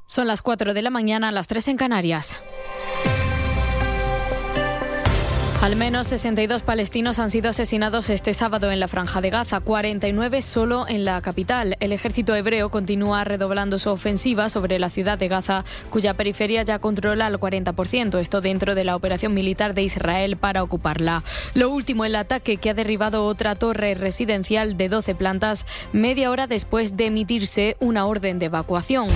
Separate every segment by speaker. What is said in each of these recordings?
Speaker 1: Son las 4 de la mañana, las 3 en Canarias. Al menos 62 palestinos han sido asesinados este sábado en la Franja de Gaza, 49 solo en la capital. El ejército hebreo continúa redoblando su ofensiva sobre la ciudad de Gaza, cuya periferia ya controla el 40%, esto dentro de la operación militar de Israel para ocuparla. Lo último, el ataque que ha derribado otra torre residencial de 12 plantas media hora después de emitirse una orden de evacuación.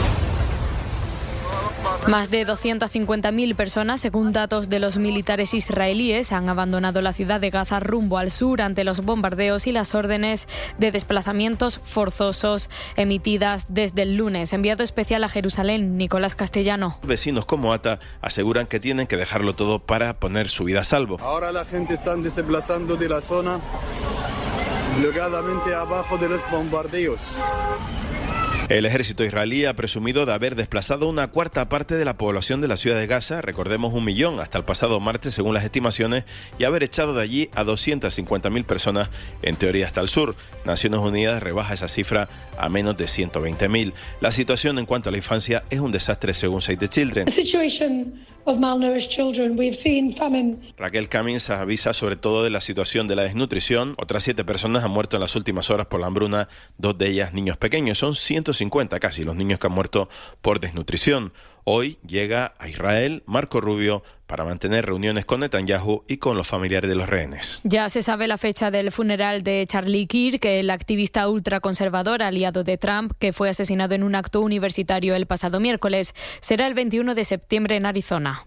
Speaker 1: Más de 250.000 personas, según datos de los militares israelíes, han abandonado la ciudad de Gaza rumbo al sur ante los bombardeos y las órdenes de desplazamientos forzosos emitidas desde el lunes. Enviado especial a Jerusalén, Nicolás Castellano.
Speaker 2: Vecinos como Ata aseguran que tienen que dejarlo todo para poner su vida a salvo.
Speaker 3: Ahora la gente está desplazando de la zona, bloqueadamente abajo de los bombardeos.
Speaker 2: El ejército israelí ha presumido de haber desplazado una cuarta parte de la población de la ciudad de Gaza, recordemos 1 millón hasta el pasado martes según las estimaciones, y haber echado de allí a 250.000 personas, en teoría hasta el sur. Naciones Unidas rebaja esa cifra a menos de 120.000. La situación en cuanto a la infancia es un desastre según Save the Children. Raquel Cummings avisa sobre todo de la situación de la desnutrición. Otras 7 personas han muerto en las últimas horas por la hambruna, 2 de ellas niños pequeños. Son 150 casi los niños que han muerto por desnutrición. Hoy llega a Israel Marco Rubio para mantener reuniones con Netanyahu y con los familiares de los rehenes.
Speaker 1: Ya se sabe la fecha del funeral de Charlie Kirk, el activista ultraconservador aliado de Trump, que fue asesinado en un acto universitario el pasado miércoles. Será el 21 de septiembre en Arizona.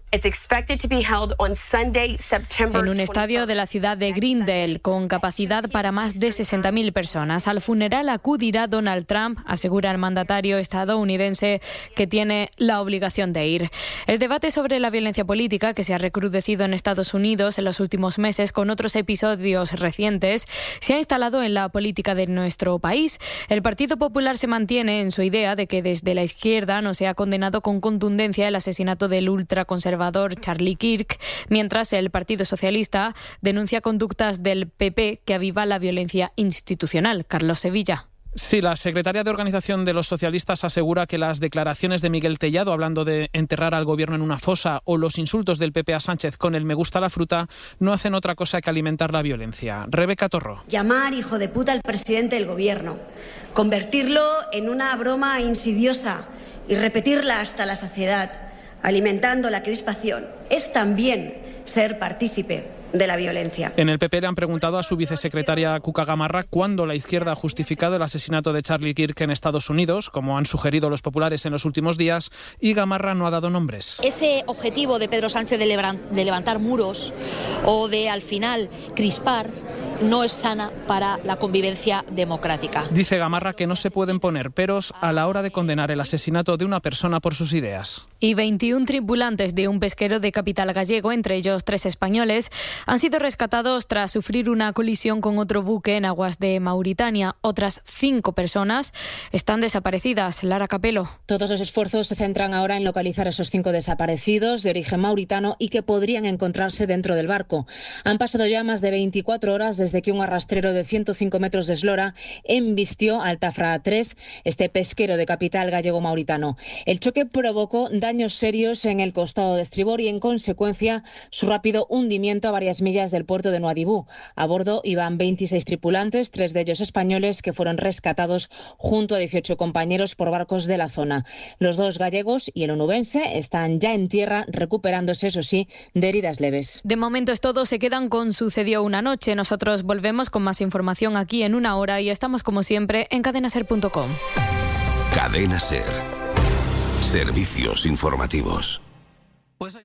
Speaker 1: En un estadio de la ciudad de Greendale, con capacidad para más de 60.000 personas. Al funeral acudirá Donald Trump, asegura el mandatario estadounidense, que tiene la obligación de ir. El debate sobre la violencia política, que se ha recrudecido en Estados Unidos en los últimos meses con otros episodios recientes, se ha instalado en la política de nuestro país. El Partido Popular se mantiene en su idea de que desde la izquierda no se ha condenado con contundencia el asesinato del ultraconservador Charlie Kirk, mientras el Partido Socialista denuncia conductas del PP que aviva la violencia institucional. Carlos Sevilla.
Speaker 4: Sí, la secretaria de Organización de los Socialistas asegura que las declaraciones de Miguel Tellado hablando de enterrar al gobierno en una fosa o los insultos del PP a Sánchez con el me gusta la fruta no hacen otra cosa que alimentar la violencia. Rebeca Torró.
Speaker 5: Llamar hijo de puta al presidente del gobierno, convertirlo en una broma insidiosa y repetirla hasta la saciedad, alimentando la crispación, es también ser partícipe de la violencia.
Speaker 4: En el PP le han preguntado a su vicesecretaria Cuca Gamarra cuándo la izquierda ha justificado el asesinato de Charlie Kirk en Estados Unidos, como han sugerido los populares en los últimos días, y Gamarra no ha dado nombres.
Speaker 6: Ese objetivo de Pedro Sánchez de levantar muros o de, al final, crispar, no es sana para la convivencia democrática.
Speaker 4: Dice Gamarra que no se pueden poner peros a la hora de condenar el asesinato de una persona por sus ideas.
Speaker 1: Y 21 tripulantes de un pesquero de capital gallego, entre ellos 3 españoles, han sido rescatados tras sufrir una colisión con otro buque en aguas de Mauritania. Otras 5 personas están desaparecidas. Lara Capelo.
Speaker 7: Todos los esfuerzos se centran ahora en localizar a esos 5 desaparecidos de origen mauritano y que podrían encontrarse dentro del barco. Han pasado ya más de 24 horas desde que un arrastrero de 105 metros de eslora embistió al Tafra 3, este pesquero de capital gallego-mauritano. El choque provocó daños serios en el costado de estribor y, en consecuencia, su rápido hundimiento a varias millas del puerto de Nuadhibou. A bordo iban 26 tripulantes, 3 de ellos españoles, que fueron rescatados junto a 18 compañeros por barcos de la zona. Los 2 gallegos y el onubense están ya en tierra, recuperándose, eso sí, de heridas leves.
Speaker 1: De momento es todo. Se quedan con Sucedió una noche. Nosotros volvemos con más información aquí en una hora y estamos, como siempre, en cadenaser.com.
Speaker 8: Cadena Ser. Servicios informativos.